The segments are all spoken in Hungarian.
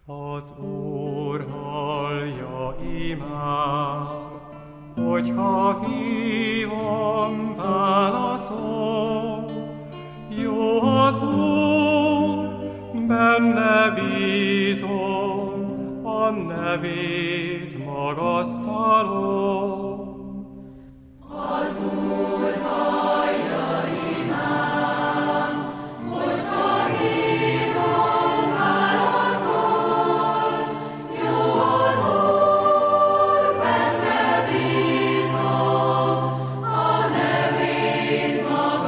Az Úr hallja imám, hogyha hívom, válaszol. Jó az Úr, benne bízom, a nevét magasztalom. Az Úr hallja imám, hogyha hívom, válaszol. Jó az Úr, benne bízom, a nevét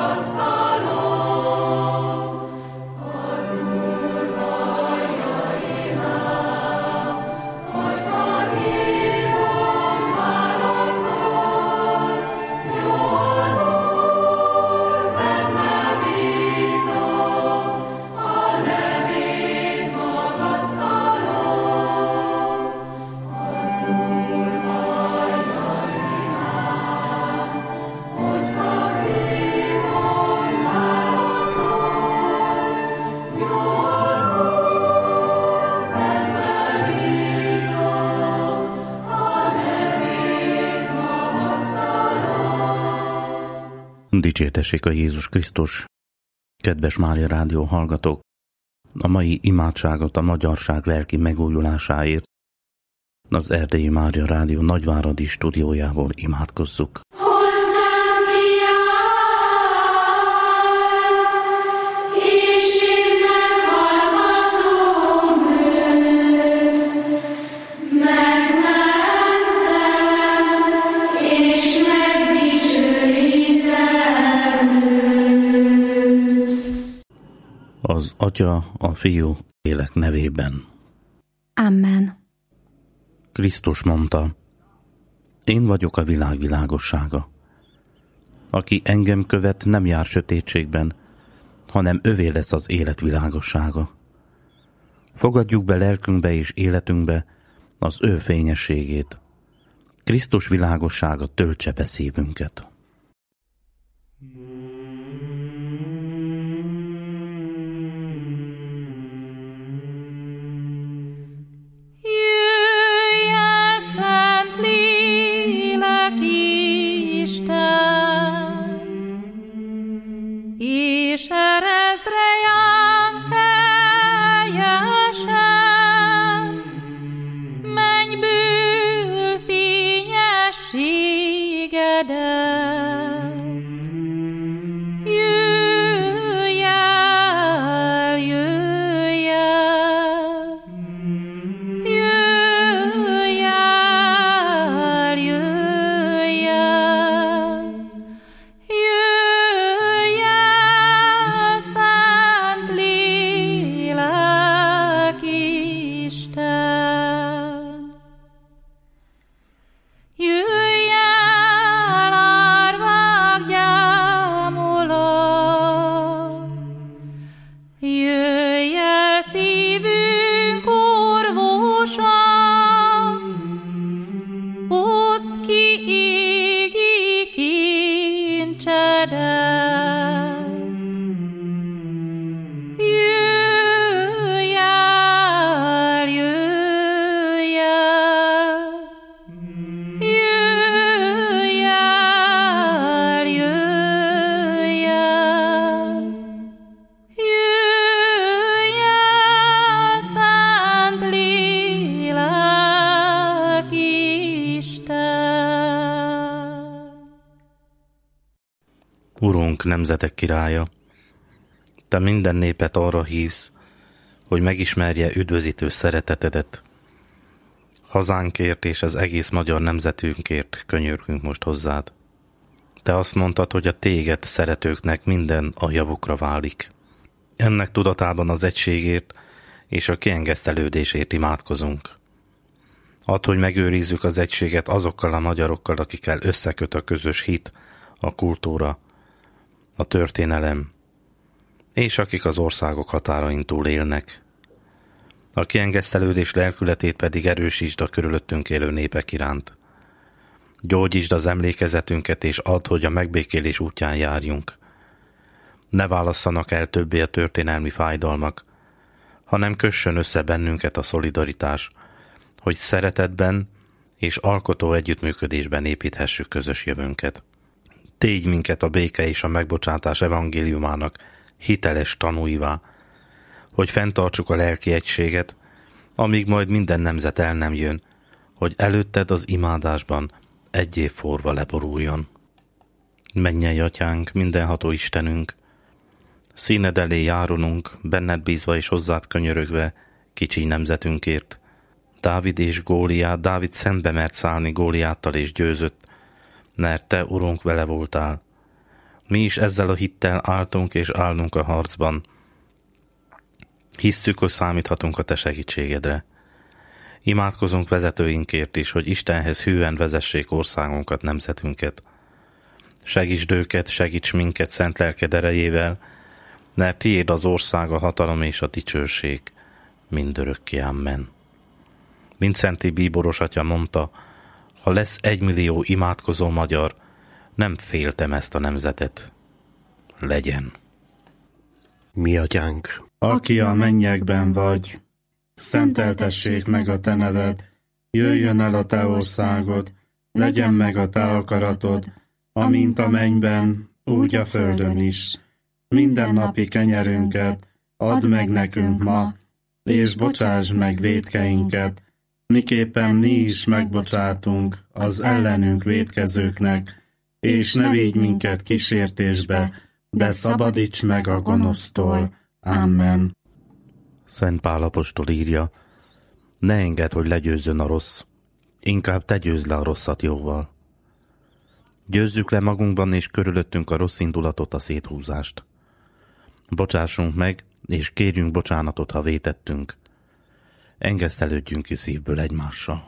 magasztalom. Az Úr hallja imám, hogyha hívom, válaszol. Jó az Úr, benne bízom, a nevét magasztalom. Az Úr hallja imám, hogyha hívom, válaszol. Jó az Úr, benne bízom, a nevét magasztalom. Dicsértessék a Jézus Krisztus! Kedves Mária Rádió hallgatók! A mai imádságot a magyarság lelki megújulásáért az Erdélyi Mária Rádió Nagyváradi stúdiójából imádkozzuk. Hozzám kiállt, és én meghallgatom őt. Megmentem, és megdicsőítem őt. Az Atya, a Fiú, Lélek nevében. Amen. Krisztus mondta, én vagyok a világ világossága. Aki engem követ, nem jár sötétségben, hanem övé lesz az élet világossága. Fogadjuk be lelkünkbe és életünkbe az ő fényességét. Krisztus világossága töltse be szívünket. Jöjj el, Szent Lélek Isten, és ereszd ránk teljesen mennyből fényességedet. Jöjj el, jöjj el. Jöjj el, jöjj el. Jöjj el, Szent Lélek Isten. Jöjj el, árvák gyámola. Jöjj el, szívünk orvosa. Oszd ki égi kincsedet. Jöjj el, jöjj el. Jöjj el, jöjj el. Jöjj el, Szent Lélek Isten. Urunk, nemzetek királya, te minden népet arra hívsz, hogy megismerje üdvözítő szeretetedet. Hazánkért és az egész magyar nemzetünkért könyörgünk most hozzád. Te azt mondtad, hogy a téged szeretőknek minden a javukra válik. Ennek tudatában az egységért és a kiengesztelődésért imádkozunk. Add, hogy megőrizzük az egységet azokkal a magyarokkal, akikkel összeköt a közös hit, a kultúra, a történelem, és akik az országok határain túl élnek. A kiengesztelődés lelkületét pedig erősítsd a körülöttünk élő népek iránt. Gyógyítsd az emlékezetünket, és add, hogy a megbékélés útján járjunk. Ne válasszanak el többé a történelmi fájdalmak, hanem kössön össze bennünket a szolidaritás, hogy szeretetben és alkotó együttműködésben építhessük közös jövőnket. Tégy minket a béke és a megbocsátás evangéliumának hiteles tanúivá, hogy fenntartsuk a lelki egységet, amíg majd minden nemzet el nem jön, hogy előtted az imádásban egy év forva leboruljon. Mennyei Atyánk, mindenható Istenünk, színed elé járulunk, benned bízva és hozzád könyörögve kicsi nemzetünkért. Dávid szembe mert szállni Góliáttal és győzött, mert te, Urunk, vele voltál. Mi is ezzel a hittel álltunk és állunk a harcban. Hisszük, hogy számíthatunk a te segítségedre. Imádkozunk vezetőinkért is, hogy Istenhez hűen vezessék országunkat, nemzetünket. Segítsd őket, segíts minket szent lelked erejével, mert tiéd az ország, a hatalom és a dicsőség mindörökké. Amen. Vincenti bíboros atya mondta, ha lesz 1 millió imádkozó magyar, nem féltem ezt a nemzetet. Legyen. Mi atyánk, aki a mennyekben vagy, szenteltessék meg a te neved, jöjjön el a te országod, legyen meg a te akaratod, amint a mennyben, úgy a földön is. Mindennapi kenyerünket add meg nekünk ma, és bocsásd meg vétkeinket, miképpen mi is megbocsátunk az ellenünk vétkezőknek, és ne védj minket kísértésbe, de szabadíts meg a gonosztól. Amen. Szent Pál apostol írja, ne engedd, hogy legyőzzön a rossz, inkább te győzd le a rosszat jóval. Győzzük le magunkban és körülöttünk a rossz indulatot, a széthúzást. Bocsássunk meg, és kérjünk bocsánatot, ha vétettünk. Engesztelődjünk ki szívből egymással.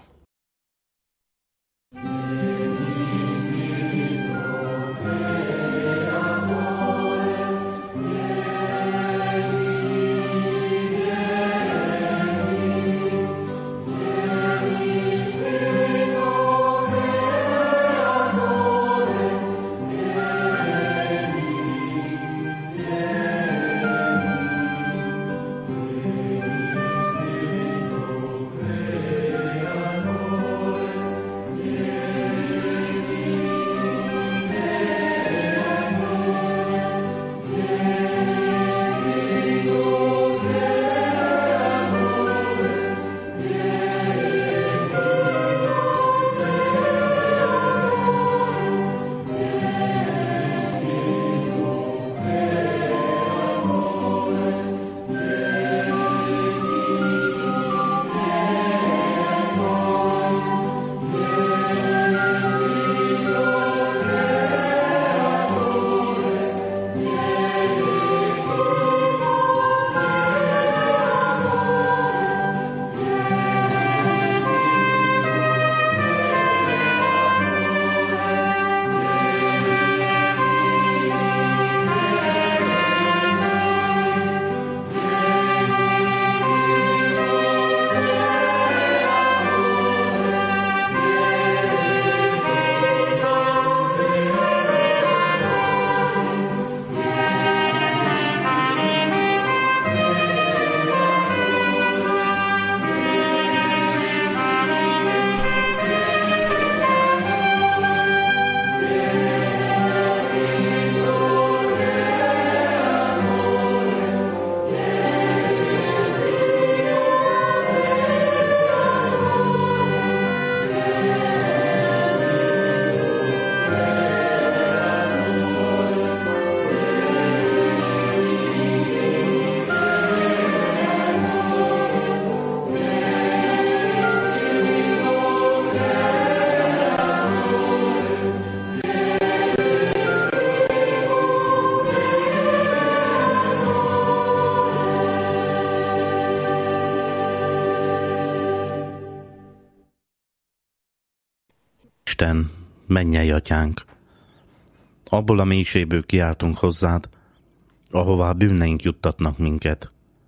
Isten, mennyei atyánk, abból a mélységből kiáltunk hozzád, ahová bűneink juttatnak minket.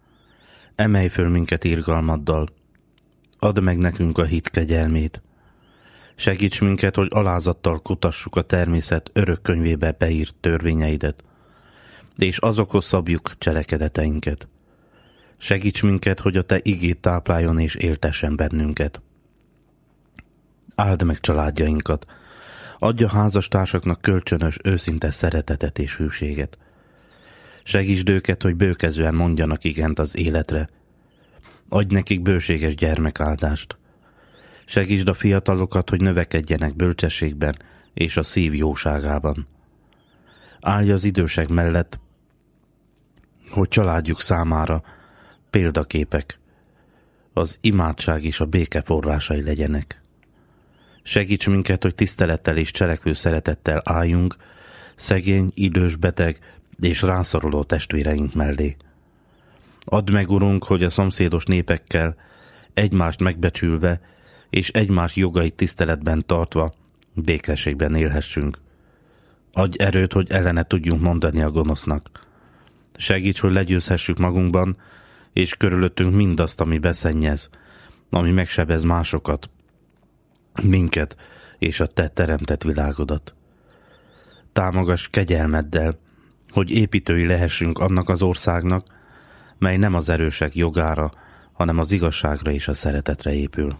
Emelj föl minket irgalmaddal, add meg nekünk a hit kegyelmét. Segíts minket, hogy alázattal kutassuk a természet örök könyvébe beírt törvényeidet, és azokhoz szabjuk cselekedeteinket. Segíts minket, hogy a Te igét tápláljon és éltessen bennünket. Áld meg családjainkat. Adj a házastársaknak kölcsönös, őszinte szeretetet és hűséget. Segítsd őket, hogy bőkezően mondjanak igent az életre. Adj nekik bőséges gyermekáldást. Segítsd a fiatalokat, hogy növekedjenek bölcsességben és a szív jóságában. Állj az idősek mellett, hogy családjuk számára példaképek, az imádság és a béke forrásai legyenek. Segíts minket, hogy tisztelettel és cselekvő szeretettel álljunk szegény, idős, beteg és rászoruló testvéreink mellé. Add meg, Urunk, hogy a szomszédos népekkel egymást megbecsülve és egymás jogait tiszteletben tartva békességben élhessünk. Adj erőt, hogy ellene tudjunk mondani a gonosznak. Segíts, hogy legyőzhessük magunkban és körülöttünk mindazt, ami beszennyez, ami megsebez másokat, minket és a Te teremtett világodat. Támogass kegyelmeddel, hogy építői lehessünk annak az országnak, mely nem az erősek jogára, hanem az igazságra és a szeretetre épül.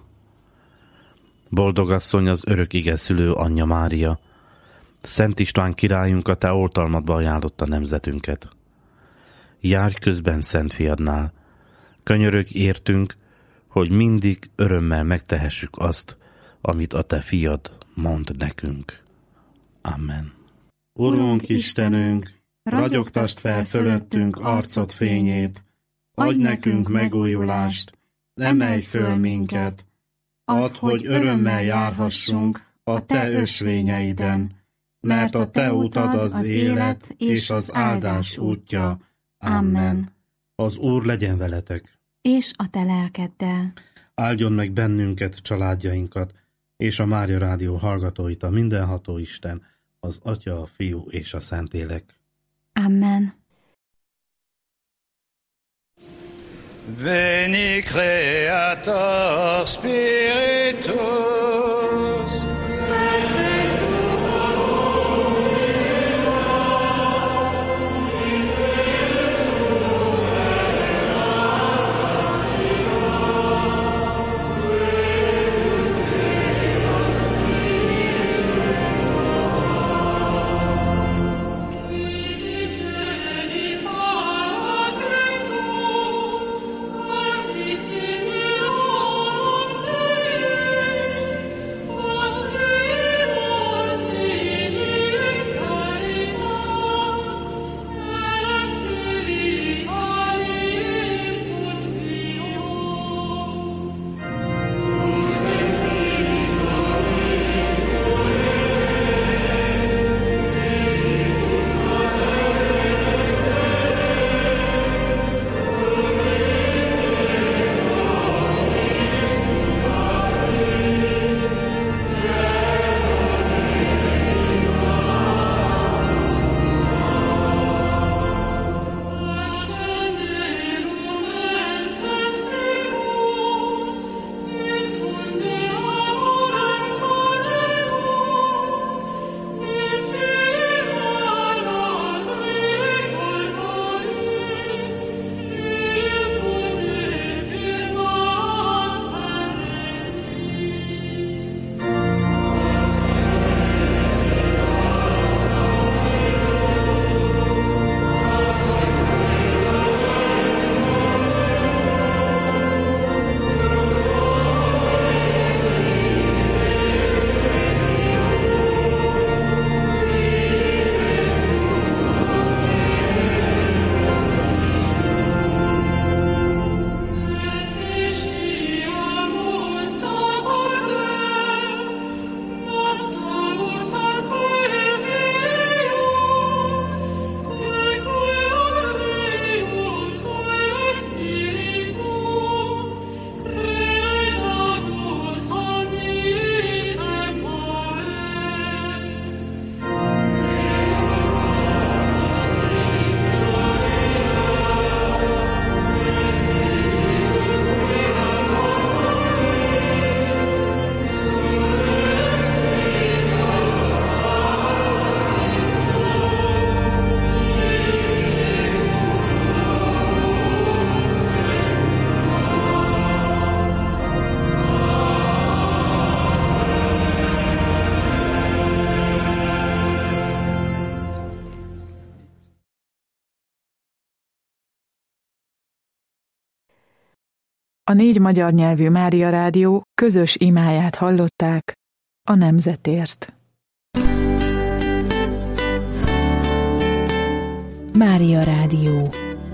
Boldog asszony, az örök ige szülő anyja Mária, Szent István királyunk, a Te oltalmadba ajánlotta nemzetünket. Járj közben Szent Fiadnál, könyörögj értünk, hogy mindig örömmel megtehessük azt, amit a Te Fiad mond nekünk. Amen. Urunk Istenünk, ragyogtasd fel fölöttünk arcod fényét, adj nekünk megújulást, emelj föl minket, add, hogy örömmel járhassunk a Te ösvényeiden, mert a Te utad az élet és az áldás útja. Amen. Az Úr legyen veletek, és a te lelkeddel. áldjon meg bennünket, családjainkat, és a Mária Rádió hallgatóit a mindenható Isten, az Atya, a Fiú és a Szentlélek. Amen. Veni Creator Spiritus, Thank you. A 4 magyar nyelvű Mária Rádió közös imáját hallották a nemzetért. Mária Rádió.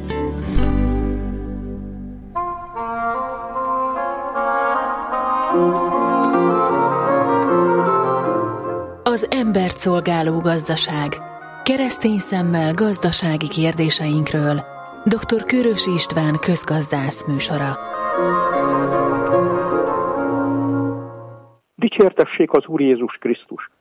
Az embert szolgáló gazdaság. Keresztény szemmel gazdasági kérdéseinkről. Dr. Kőrösi István közgazdász műsora. Dicsértessék az Úr Jézus Krisztus!